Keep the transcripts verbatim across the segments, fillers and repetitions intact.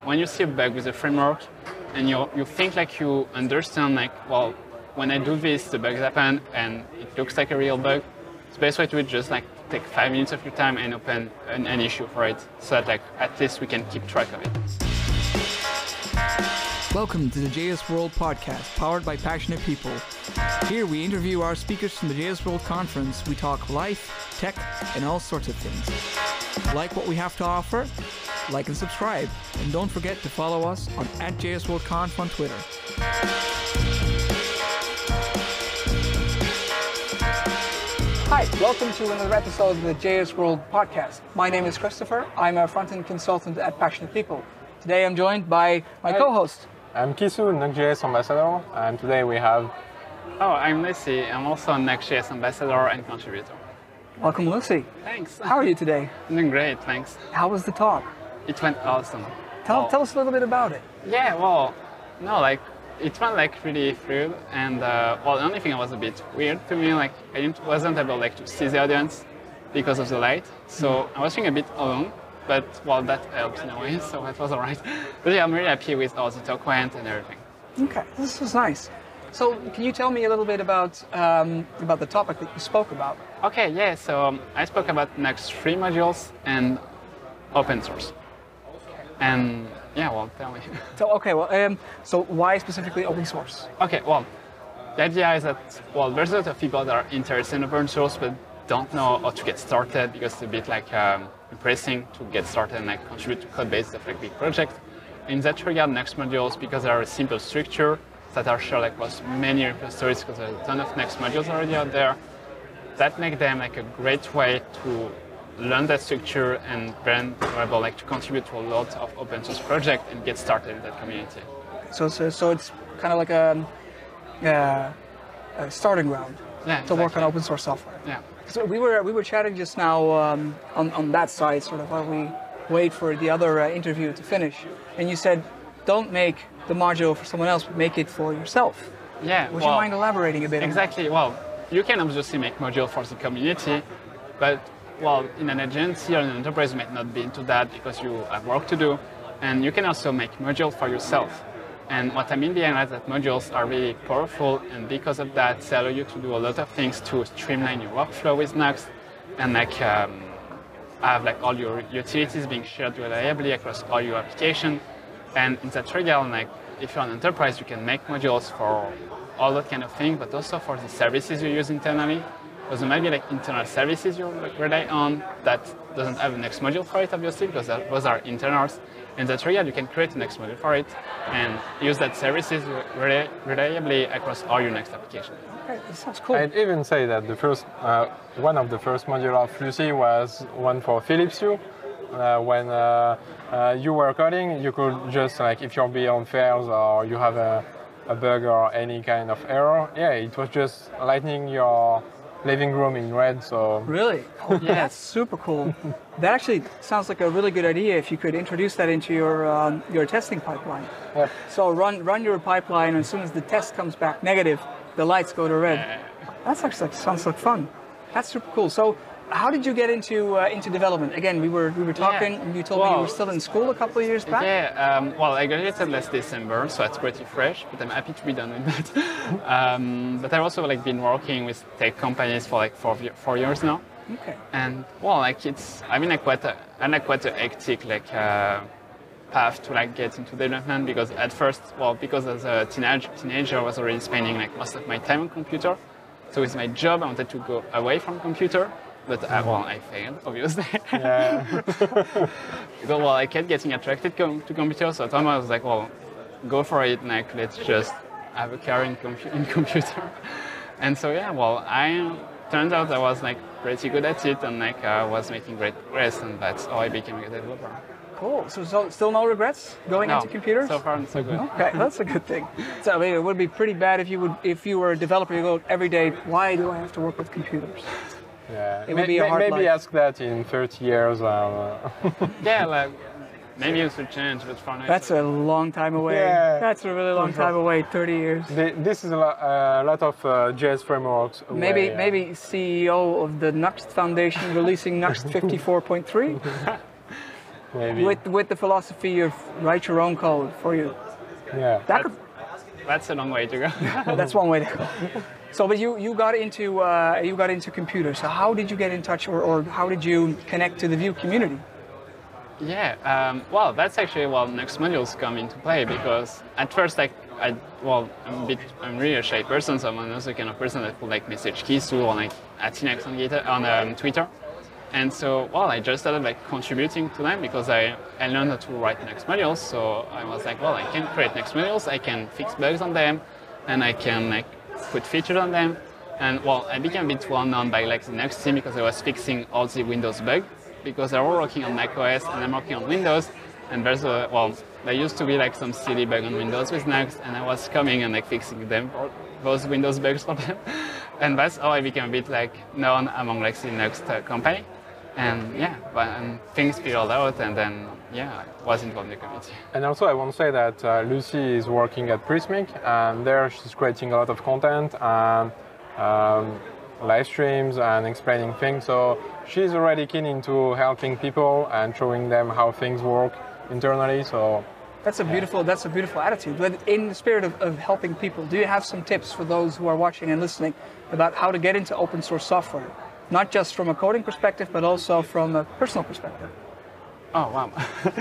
When you see a bug with a framework and you you think like you understand like, well, when I do this, the bugs happen and it looks like a real bug, the best way to do it is just like take five minutes of your time and open an, an issue for it so that like at least we can keep track of it. Welcome to the J S World podcast, powered by passionate people. Here we interview our speakers from the J S World conference. We talk life, tech, and all sorts of things. Like what we have to offer? Like and subscribe. And don't forget to follow us on at J S World Conf on Twitter. Hi, welcome to another episode of the J S World podcast. My name is Christopher. I'm a front-end consultant at Passionate People. Today I'm joined by my Hi. co-host. I'm Kisu, Next.js ambassador, and today we have... Oh, I'm Lucy. I'm also a Next.js ambassador and contributor. Welcome, Lucy. Thanks. How are you today? I'm doing great, thanks. How was the talk? It went awesome. Tell, Well, tell us a little bit about it. Yeah, well, no, like, it went like really fluid, and uh, well, the only thing that was a bit weird to me, like, I didn't, wasn't able like to see the audience because of the light, so mm. I was feeling a bit alone, but well, that helps in a way, so that was alright. But yeah, I'm really happy with how the talk went and everything. Okay, this was nice. So, can you tell me a little bit about um, about the topic that you spoke about? Okay, yeah, so um, I spoke about Next three modules and open source. And yeah, well, tell me. So, okay, well, um, so why specifically open source? Okay, well, the idea is that, well, there's a lot of people that are interested in open source but don't know how to get started because it's a bit like um, impressing to get started and like contribute to code base of like big project. In that regard, Next modules, because they are a simple structure that are shared across many repositories, because there's a ton of Next modules already out there, that make them like a great way to learn that structure and then we're able like to contribute to a lot of open source projects and get started in that community. So, so, so it's kind of like a, uh, a starting ground Yeah, to exactly. work on open source software. Yeah. So we were we were chatting just now um, on on that side, sort of while we wait for the other uh, interview to finish, and you said, don't make the module for someone else, but make it for yourself. Yeah. Would well, you mind elaborating a bit? Exactly. Well, you can obviously make module for the community, but well, in an agency or an enterprise, you might not be into that because you have work to do, and you can also make module for yourself. And what I mean behind that, that modules are really powerful, and because of that, they allow you to do a lot of things to streamline your workflow with Next, and like um, have like all your utilities being shared reliably across all your application. And in that regard, like if you're an enterprise, you can make modules for all that kind of thing, but also for the services you use internally. Because there might be like internal services you rely on that doesn't have a Next module for it, obviously, because those are internals. In that regard, you can create a Next module for it and use that services reli reliably across all your Next applications. Okay, that sounds cool. I'd even say that the first, uh, one of the first modules of Lucy was one for Philips Hue. Uh, when uh, uh, you were coding, you could just, like, if your beyond fails or you have a, a bug or any kind of error, yeah, it was just lighting your living room in red, so... Really? Oh, yeah, that's super cool. That actually sounds like a really good idea if you could introduce that into your um, your testing pipeline. Yep. So run run your pipeline, and as soon as the test comes back negative, the lights go to red. That's actually like, sounds like fun. That's super cool. So how did you get into uh, into development? Again, we were we were talking. Yeah. And you told me you Well, were still in school a couple of years back. Yeah, um, well, I graduated last December, so it's pretty fresh, but I'm happy to be done with that. um, but I've also like been working with tech companies for like four, four years now. Okay. And well, like it's, I mean, like quite a, I like quite a hectic like uh, path to like get into development, because at first, well, because as a teenage, teenager, I was already spending like most of my time on computer. So with my job, I wanted to go away from computer. But uh, well, I failed, obviously. Yeah. Because well, I kept getting attracted com to computers, so at the time I was like, well, go for it, like let's just have a career in, com in computer. And so yeah, well, I turned out I was like pretty good at it, and like I was making great progress, and that's how I became a developer. Cool. So, so still no regrets going No, into computers? so far so good. Okay, that's a good thing. So I mean, it would be pretty bad if you would if you were a developer. You go every day. Why do I have to work with computers? Yeah. It would be a hard Maybe life. ask that in thirty years. Uh, Yeah, like maybe it should change, but for now. That's a long time away. Yeah. That's a really long time away. Thirty years. the, this is a lot, a lot of uh, J S frameworks. Maybe away, uh, maybe C E O of the Nuxt Foundation releasing Nuxt fifty-four point three. maybe. with with the philosophy of write your own code for you. Yeah. That could, That's a long way to go. that's one way to go. So, but you you got into uh, you got into computers. So how did you get in touch, or, or how did you connect to the Vue community? Yeah, um, well, that's actually well, Next modules come into play because at first, like, I well, I'm a bit, I'm really a shy person, so I'm also kind of person that would like message Kisu or like Atinex on Gita, on um, Twitter, and so well, I just started like contributing to them because I I learned how to write Next modules, so I was like, well, I can create Next modules, I can fix bugs on them, and I can like put features on them, and well, I became a bit well known by like the Next team because I was fixing all the Windows bugs. Because they're all working on macOS and I'm working on Windows, and there's a, well, there used to be like some silly bug on Windows with Next, and I was coming and like fixing them, or those Windows bugs for them, and that's how I became a bit like known among like the Next uh, company, and yeah, but and things fizzled out, and then yeah, I was involved in the community. And also I want to say that uh, Lucy is working at Prismic, and there she's creating a lot of content and um, live streams and explaining things. So she's already keen into helping people and showing them how things work internally. So That's a beautiful that's a beautiful attitude. But in the spirit of, of helping people, do you have some tips for those who are watching and listening about how to get into open source software? Not just from a coding perspective, but also from a personal perspective. Oh wow.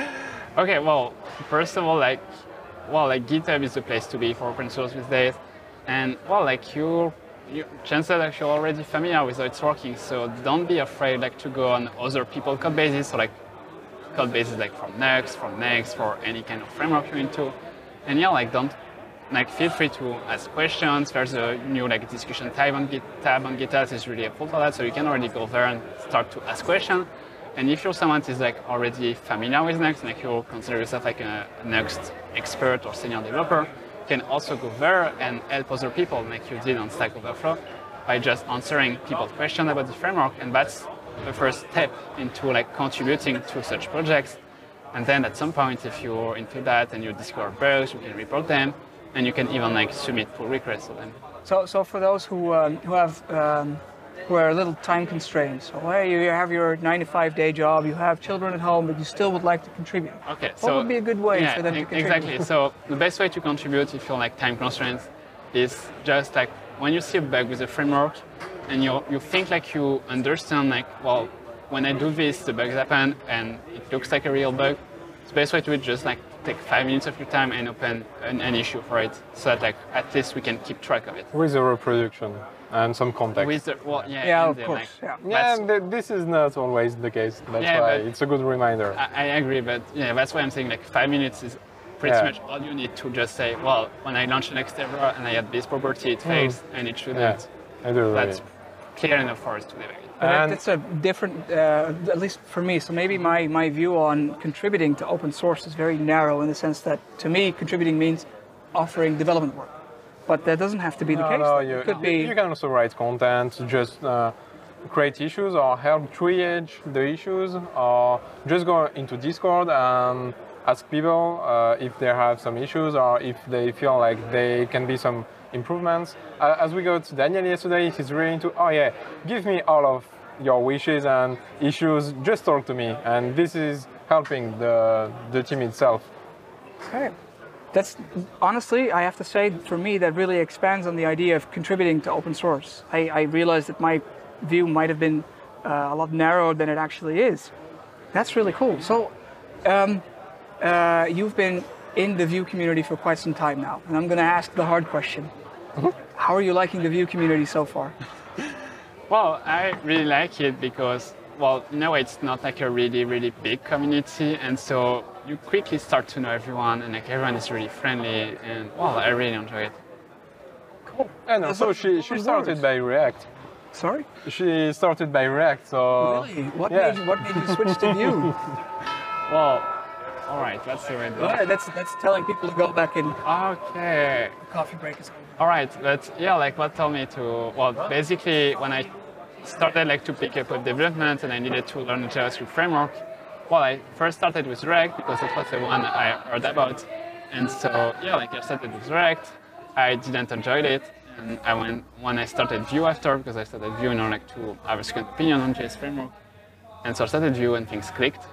Okay, well, first of all, like, well, like GitHub is the place to be for open source these days, and well, like you. You, chances are you're already familiar with how it's working, so don't be afraid like to go on other people code bases, so like code bases like from Next, from Next, for any kind of framework you're into. And yeah, like don't like feel free to ask questions. There's a new like discussion tab on Git tab on GitHub is really helpful for that, so you can already go there and start to ask questions. And if you're someone who's like already familiar with Next, like you consider yourself like a Next expert or senior developer, you can also go there and help other people like you did on Stack Overflow by just answering people's questions about the framework, and that's the first step into like contributing to such projects. And then at some point, if you're into that and you discover bugs, you can report them, and you can even like submit pull requests to them. So, so for those who um, who have um, who are a little time constrained, so hey, you have your nine to five day job, you have children at home, but you still would like to contribute. Okay, what so would be a good way yeah, for them to e- contribute? exactly. So the best way to contribute if you're like time constraints is just like when you see a bug with a framework and you you think like you understand like, well, when I do this, the bugs happen and it looks like a real bug. The best way to do it is just like take five minutes of your time and open an, an issue for it, so that like at least we can keep track of it. with a reproduction and some context. With the, well, yeah, Yeah, and of the, course. like, Yeah. yeah, that's- th- this is not always the case. That's Yeah, why but- it's a good reminder. I, I agree, but yeah, that's why I'm saying like five minutes is pretty Yeah. much all you need to just say, well, when I launch the next server and I had this property, it fails and it shouldn't. yeah, I do. That's Really. clear enough for us to debug it. But that- And- that's a different, uh, at least for me. So maybe my, my view on contributing to open source is very narrow in the sense that to me, contributing means offering development work. But that doesn't have to be the No, case. no, It you, could you- be. you can also write content, just uh, create issues or help triage the issues, or just go into Discord and ask people uh, if they have some issues or if they feel like there can be some improvements. Uh, as we got to Daniel yesterday, he's really into, oh yeah, give me all of your wishes and issues, just talk to me. And this is helping the, the team itself. Okay. That's honestly, I have to say, for me, that really expands on the idea of contributing to open source. I, I realized that my view might have been uh, a lot narrower than it actually is. That's really cool. So, um, uh, you've been in the Vue community for quite some time now, and I'm going to ask the hard question. How are you liking the Vue community so far? Well, I really like it because, well, in a way, it's not like a really, really big community, and so you quickly start to know everyone, and like everyone is really friendly, and well, I really enjoy it. Cool. And also, That's she, she good started words. by React. Sorry? She started by React, so... Really? What, yeah. made you, what made you switch to Vue? Well, all right, that's the way. to do it. Well, that's, that's telling people to go back in. Okay. Coffee break is over. All right, but yeah, like what told me to, well, basically when I started like to pick up web development and I needed to learn the JavaScript framework, well, I first started with React because it was the one I heard about. And so, yeah, like I started with React, I didn't enjoy it. And I went, when I started Vue after, because I started Vue in order like to have a second opinion on J S framework. And so I started Vue and things clicked.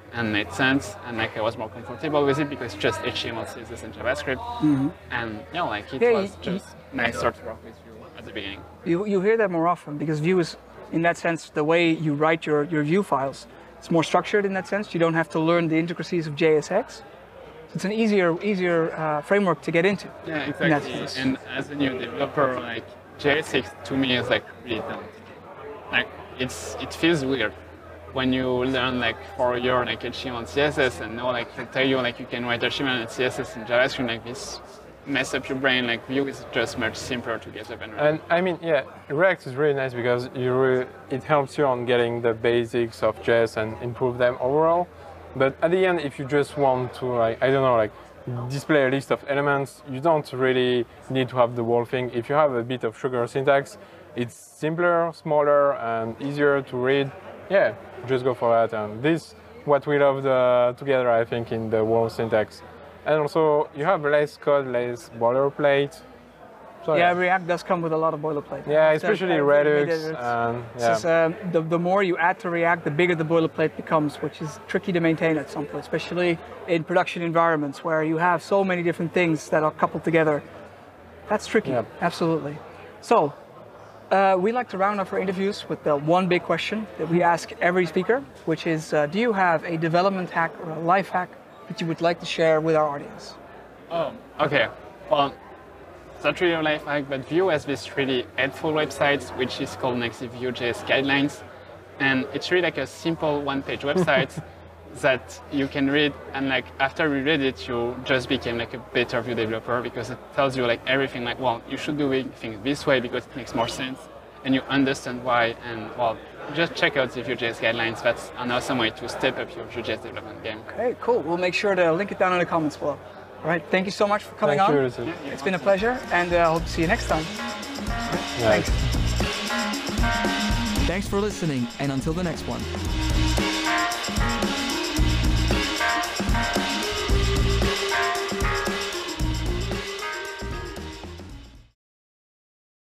and made sense, and like I was more comfortable with it because it's just H T M L, C S S, and JavaScript, mm-hmm. and yeah, like it Yeah, was you- just nicer to work with Vue at the beginning. You, you hear that more often because Vue is, in that sense, the way you write your, your Vue files. It's more structured in that sense. You don't have to learn the intricacies of J S X. So it's an easier easier uh, framework to get into. Yeah, in that exactly. sense. And as a new developer, like J S X to me is like really dumb. Like it's it feels weird when you learn like for a year like H T M L and C S S and know like they tell you like you can write H T M L and C S S and JavaScript, like this mess up your brain. Like Vue is just much simpler to get up and running. And I mean, yeah, React is really nice because you re it helps you on getting the basics of J S and improve them overall. But at the end, if you just want to, like, I don't know, like display a list of elements, you don't really need to have the whole thing. If you have a bit of sugar syntax, it's simpler, smaller, and easier to read. Yeah, just go for that. And this, what we love the, together, I think, in the whole syntax. And also, you have less code, less boilerplate. So, Yeah, React does come with a lot of boilerplate. Yeah, That's- especially uh, Redux. Redux. And, It's yeah. just, um, the, the more you add to React, the bigger the boilerplate becomes, which is tricky to maintain at some point, especially in production environments where you have so many different things that are coupled together. That's tricky, Yep. absolutely. So, uh, we like to round off our interviews with the one big question that we ask every speaker, which is, uh, do you have a development hack or a life hack that you would like to share with our audience? Oh, okay. Well, it's not really a life hack, but Vue has this really helpful website, which is called Nexiv Vue.js Guidelines. And it's really like a simple one-page website that you can read. And like after you read it, you just became like a better Vue developer because it tells you like everything like, well, you should do things this way because it makes more sense. And you understand why. And well, just check out the Vue.js Guidelines. That's an awesome way to step up your Vue.js development game. Okay, cool. We'll make sure to link it down in the comments below. All right, thank you so much for coming Thank on. you, Richard. It's been a pleasure, and I uh, hope to see you next time. Yeah. Thanks. Thanks for listening, and until the next one.